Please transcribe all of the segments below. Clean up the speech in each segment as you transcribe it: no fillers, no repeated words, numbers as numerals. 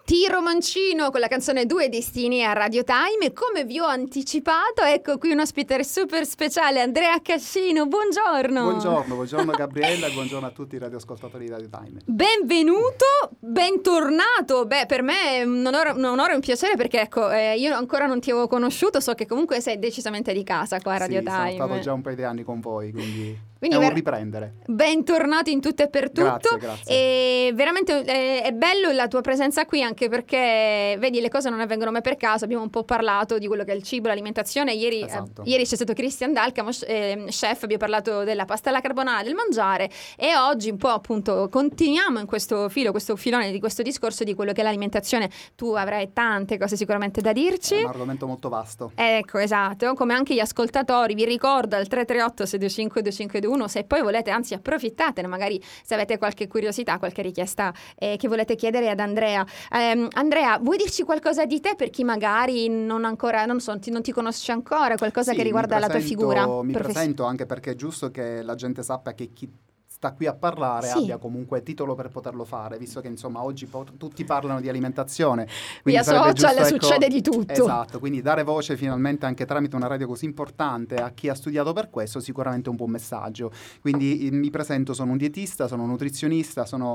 Tiro Mancino con la canzone Due Destini a Radio Time, e come vi ho anticipato, ecco qui un ospite super speciale, Andrea Cascino. Buongiorno. Buongiorno Gabriella e buongiorno a tutti i radioascoltatori di Radio Time. Benvenuto, bentornato. Beh, per me è un onore e un piacere, perché ecco, io ancora non ti avevo conosciuto, so che comunque sei decisamente di casa qua a Radio Time. Sono stato già un paio di anni con voi, quindi è un riprendere. Bentornato in tutto e per tutto. Grazie. E veramente è bello la tua presenza qui, anche perché vedi, le cose non avvengono mai per caso. Abbiamo un po' parlato di quello che è il cibo, l'alimentazione. Ieri c'è stato Christian Dalcamo, chef, abbiamo parlato della pasta alla carbonara, del mangiare, e oggi un po' appunto continuiamo in questo filone di questo discorso di quello che è l'alimentazione. Tu avrai tante cose sicuramente da dirci. È un argomento molto vasto. Ecco, esatto, come anche gli ascoltatori. Vi ricordo al 338-625-2521 se poi volete, anzi approfittatene, magari se avete qualche curiosità, qualche richiesta che volete chiedere ad Andrea. Andrea, vuoi dirci qualcosa di te per chi magari non ti conosce ancora, qualcosa che riguarda la tua figura? Mi presento, anche perché è giusto che la gente sappia che chi sta qui a parlare abbia comunque titolo per poterlo fare, visto che insomma oggi tutti parlano di alimentazione. Via social succede di tutto. Esatto, quindi dare voce finalmente anche tramite una radio così importante a chi ha studiato per questo, sicuramente un buon messaggio. Quindi mi presento, sono un dietista, sono un nutrizionista, sono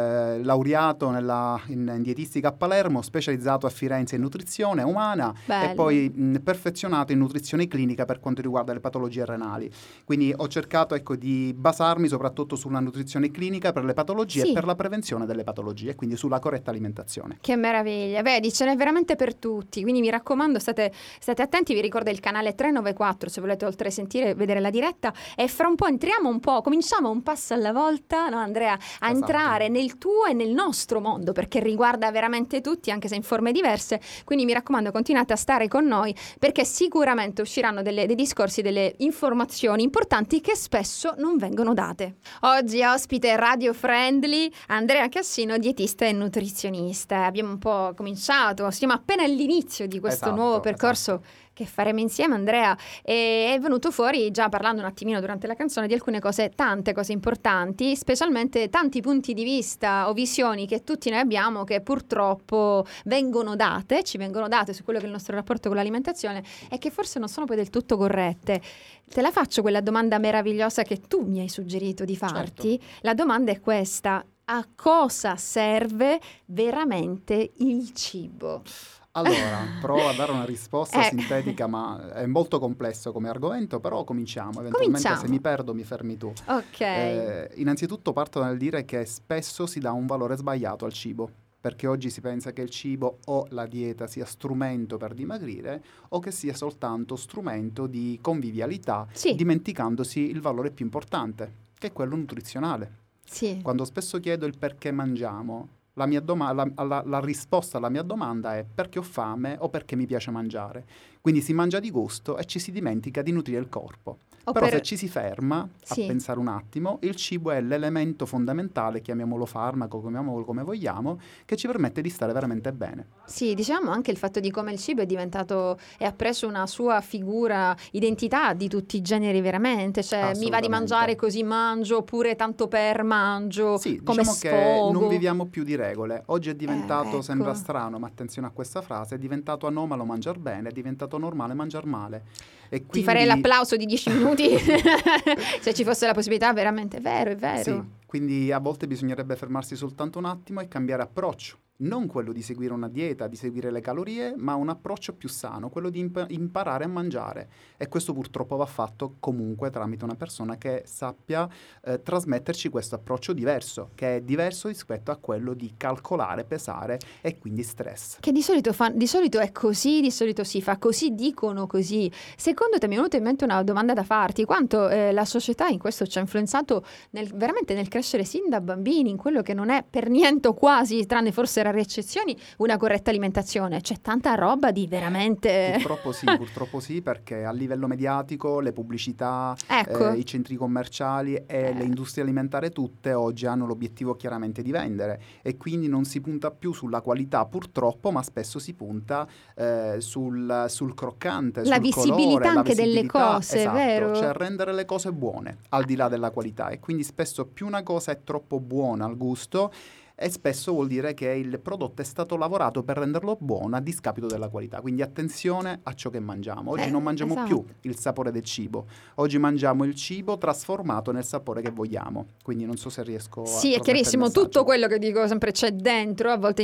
laureato in dietistica a Palermo, specializzato a Firenze in nutrizione umana. Bello. E poi perfezionato in nutrizione clinica per quanto riguarda le patologie renali. Quindi ho cercato di basarmi soprattutto sulla nutrizione clinica per le patologie e per la prevenzione delle patologie, quindi sulla corretta alimentazione. Che meraviglia, vedi, ce n'è veramente per tutti, quindi mi raccomando, state attenti. Vi ricordo il canale 394 se volete oltre sentire, vedere la diretta, e fra un po' cominciamo un passo alla volta, no Andrea, a entrare nel tuo e nel nostro mondo, perché riguarda veramente tutti, anche se in forme diverse. Quindi mi raccomando, continuate a stare con noi, perché sicuramente usciranno dei discorsi, delle informazioni importanti che spesso non vengono date. Oggi ospite radio friendly Andrea Cascino, dietista e nutrizionista. Abbiamo un po' cominciato, siamo appena all'inizio di questo nuovo percorso che faremo insieme, Andrea, e è venuto fuori, già parlando un attimino durante la canzone, di alcune cose, tante cose importanti, specialmente tanti punti di vista o visioni che tutti noi abbiamo, che purtroppo ci vengono date su quello che è il nostro rapporto con l'alimentazione, e che forse non sono poi del tutto corrette. Te la faccio quella domanda meravigliosa che tu mi hai suggerito di farti. Certo. La domanda è questa: a cosa serve veramente il cibo? Allora, provo a dare una risposta sintetica, ma è molto complesso come argomento, però cominciamo. Eventualmente se mi perdo mi fermi tu. Ok. Innanzitutto parto dal dire che spesso si dà un valore sbagliato al cibo, perché oggi si pensa che il cibo o la dieta sia strumento per dimagrire o che sia soltanto strumento di convivialità, dimenticandosi il valore più importante, che è quello nutrizionale. Sì. Quando spesso chiedo il perché mangiamo, la risposta alla mia domanda è perché ho fame o perché mi piace mangiare. Quindi si mangia di gusto e ci si dimentica di nutrire il corpo. Però se ci si ferma a pensare un attimo, il cibo è l'elemento fondamentale, chiamiamolo farmaco, chiamiamolo come vogliamo, che ci permette di stare veramente bene. Sì, diciamo anche il fatto di come il cibo è diventato e ha preso una sua figura, identità di tutti i generi veramente. Cioè mi va di mangiare così mangio, oppure tanto per mangio, sì, come diciamo sfogo. Che non viviamo più di regole. Oggi è diventato, sembra strano, ma attenzione a questa frase, è diventato anomalo mangiar bene, è diventato normale mangiar male. E quindi... Ti farei l'applauso di 10 minuti se ci fosse la possibilità, veramente, è vero. Sì, quindi a volte bisognerebbe fermarsi soltanto un attimo e cambiare approccio. Non quello di seguire una dieta, di seguire le calorie, ma un approccio più sano, quello di imparare a mangiare. E questo purtroppo va fatto comunque tramite una persona che sappia trasmetterci questo approccio diverso, che è diverso rispetto a quello di calcolare, pesare e quindi stress. Che di solito è così, di solito si fa così, dicono così. Secondo te, mi è venuta in mente una domanda da farti: quanto la società in questo ci ha influenzato veramente nel crescere sin da bambini, in quello che non è per niente o quasi, tranne forse rare eccezioni, una corretta alimentazione. C'è tanta roba di veramente... Purtroppo sì, perché a livello mediatico le pubblicità, i centri commerciali e le industrie alimentari tutte oggi hanno l'obiettivo chiaramente di vendere, e quindi non si punta più sulla qualità purtroppo, ma spesso si punta sul croccante, la sul visibilità colore, anche delle cose, esatto, vero? cioè rendere le cose buone al di là della qualità, e quindi spesso più una cosa è troppo buona al gusto e spesso vuol dire che il prodotto è stato lavorato per renderlo buono a discapito della qualità. Quindi attenzione a ciò che mangiamo. Oggi non mangiamo esatto. più il sapore del cibo, oggi mangiamo il cibo trasformato nel sapore che vogliamo. Quindi non so se riesco a Sì, è chiarissimo, il messaggio. tutto quello che dico sempre c'è dentro, a volte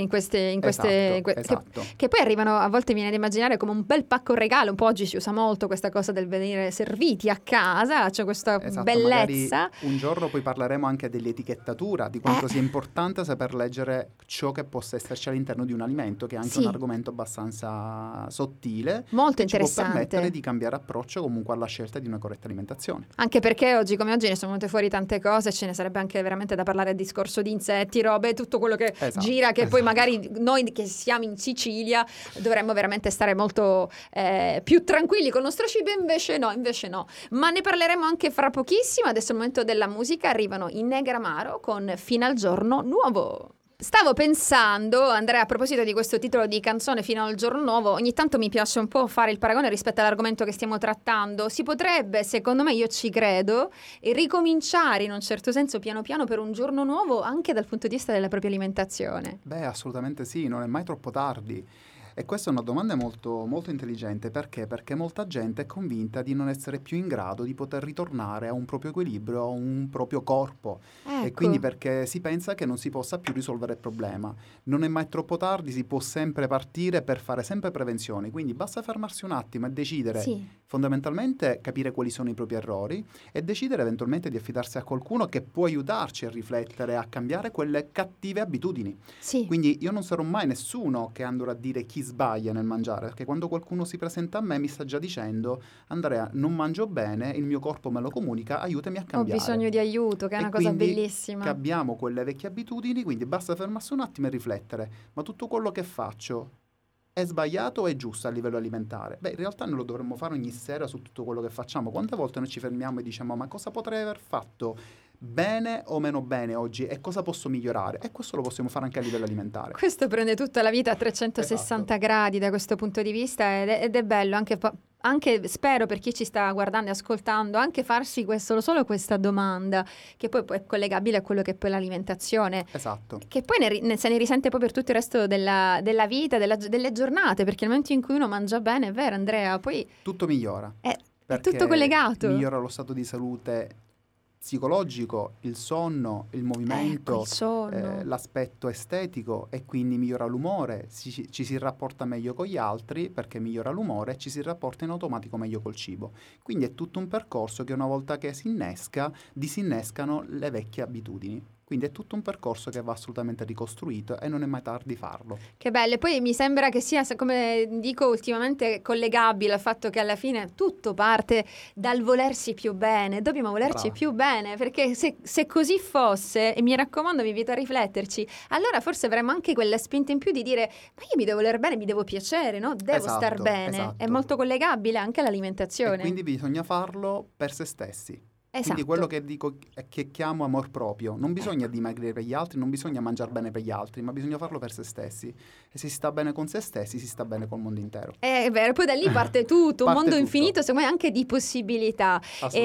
Esatto. che poi arrivano, a volte viene da immaginare come un bel pacco regalo, un po' oggi si usa molto questa cosa del venire serviti a casa, c'è questa bellezza. Magari un giorno poi parleremo anche dell'etichettatura, di quanto sia importante saper leggere ciò che possa esserci all'interno di un alimento, che è anche un argomento abbastanza sottile, molto che interessante. ci può permettere di cambiare approccio comunque alla scelta di una corretta alimentazione. Anche perché oggi come oggi ne sono venute fuori tante cose, ce ne sarebbe anche veramente da parlare del discorso di insetti, robe, tutto quello che gira, che poi magari noi che siamo in Sicilia dovremmo veramente stare molto più tranquilli con il nostro cibo, invece no. Ma ne parleremo anche fra pochissimo. Adesso è il momento della musica, arrivano i Negramaro con Fino al giorno nuovo. Stavo pensando, Andrea, a proposito di questo titolo di canzone Fino al giorno nuovo, ogni tanto mi piace un po' fare il paragone rispetto all'argomento che stiamo trattando. Si potrebbe, secondo me, io ci credo, ricominciare in un certo senso piano piano per un giorno nuovo anche dal punto di vista della propria alimentazione. Beh, assolutamente sì, non è mai troppo tardi. E questa è una domanda molto, molto intelligente. Perché? Perché molta gente è convinta di non essere più in grado di poter ritornare a un proprio equilibrio, a un proprio corpo. Ecco. E quindi perché si pensa che non si possa più risolvere il problema. Non è mai troppo tardi, si può sempre partire per fare sempre prevenzioni. Quindi basta fermarsi un attimo e decidere, fondamentalmente capire quali sono i propri errori e decidere eventualmente di affidarsi a qualcuno che può aiutarci a riflettere, a cambiare quelle cattive abitudini. Sì. Quindi io non sarò mai nessuno che andrà a dire chi sbaglia nel mangiare, perché quando qualcuno si presenta a me mi sta già dicendo: Andrea, non mangio bene, il mio corpo me lo comunica, aiutami a cambiare. Ho bisogno di aiuto, che è una cosa bellissima. Che abbiamo quelle vecchie abitudini, quindi basta fermarsi un attimo e riflettere: ma tutto quello che faccio è sbagliato o è giusto a livello alimentare? Beh, in realtà noi lo dovremmo fare ogni sera su tutto quello che facciamo. Quante volte noi ci fermiamo e diciamo: ma cosa potrei aver fatto bene o meno bene oggi e cosa posso migliorare? E questo lo possiamo fare anche a livello alimentare. Questo prende tutta la vita a 360 gradi da questo punto di vista ed è bello anche spero per chi ci sta guardando e ascoltando anche farsi solo questa domanda, che poi è collegabile a quello che è poi l'alimentazione, che poi se ne risente poi per tutto il resto della vita, delle giornate, perché nel momento in cui uno mangia bene, è vero Andrea, poi tutto migliora, è tutto collegato, migliora lo stato di salute psicologico, il sonno, il movimento, l'aspetto estetico, e quindi migliora l'umore, ci si rapporta meglio con gli altri perché migliora l'umore e ci si rapporta in automatico meglio col cibo. Quindi è tutto un percorso che una volta che si innesca, disinnescano le vecchie abitudini. Quindi è tutto un percorso che va assolutamente ricostruito e non è mai tardi farlo. Che bello, e poi mi sembra che sia, come dico ultimamente, collegabile al fatto che alla fine tutto parte dal volersi più bene, dobbiamo volerci più bene, perché se così fosse, e mi raccomando, vi invito a rifletterci, allora forse avremmo anche quella spinta in più di dire: ma io mi devo voler bene, mi devo piacere, no? Devo star bene, è molto collegabile anche all'alimentazione. E quindi bisogna farlo per se stessi. Quindi quello che dico, che chiamo amor proprio, non bisogna dimagrire per gli altri, non bisogna mangiare bene per gli altri, ma bisogna farlo per se stessi. E se si sta bene con se stessi, si sta bene col mondo intero. È vero, poi da lì parte tutto, un mondo infinito, secondo me anche di possibilità.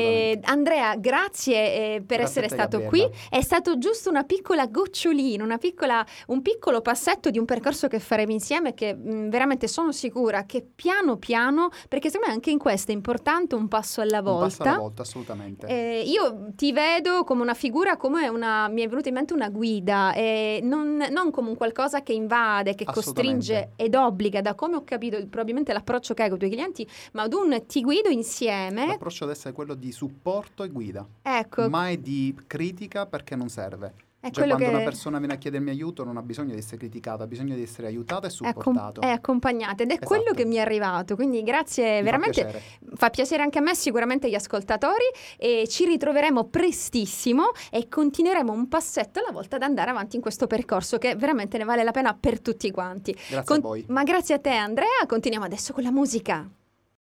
Andrea, grazie per essere stato Gabriella. qui. È stato giusto una piccola gocciolina, un piccolo passetto di un percorso che faremo insieme, che veramente sono sicura che piano piano, perché secondo me anche in questo è importante un passo alla volta. Un passo alla volta, assolutamente. Io ti vedo come una figura, mi è venuta in mente una guida, non come un qualcosa che invade, che costringe ed obbliga, da come ho capito probabilmente l'approccio che hai con i tuoi clienti, ma ad un ti guido insieme. L'approccio deve essere quello di supporto e guida, ecco, mai di critica, perché non serve. Quando una persona viene a chiedermi aiuto non ha bisogno di essere criticata, ha bisogno di essere aiutata e supportato. È accompagnata, ed è quello che mi è arrivato, quindi grazie, veramente fa piacere anche a me, sicuramente agli ascoltatori, e ci ritroveremo prestissimo e continueremo un passetto alla volta ad andare avanti in questo percorso che veramente ne vale la pena per tutti quanti. Grazie a voi. Ma grazie a te Andrea, continuiamo adesso con la musica.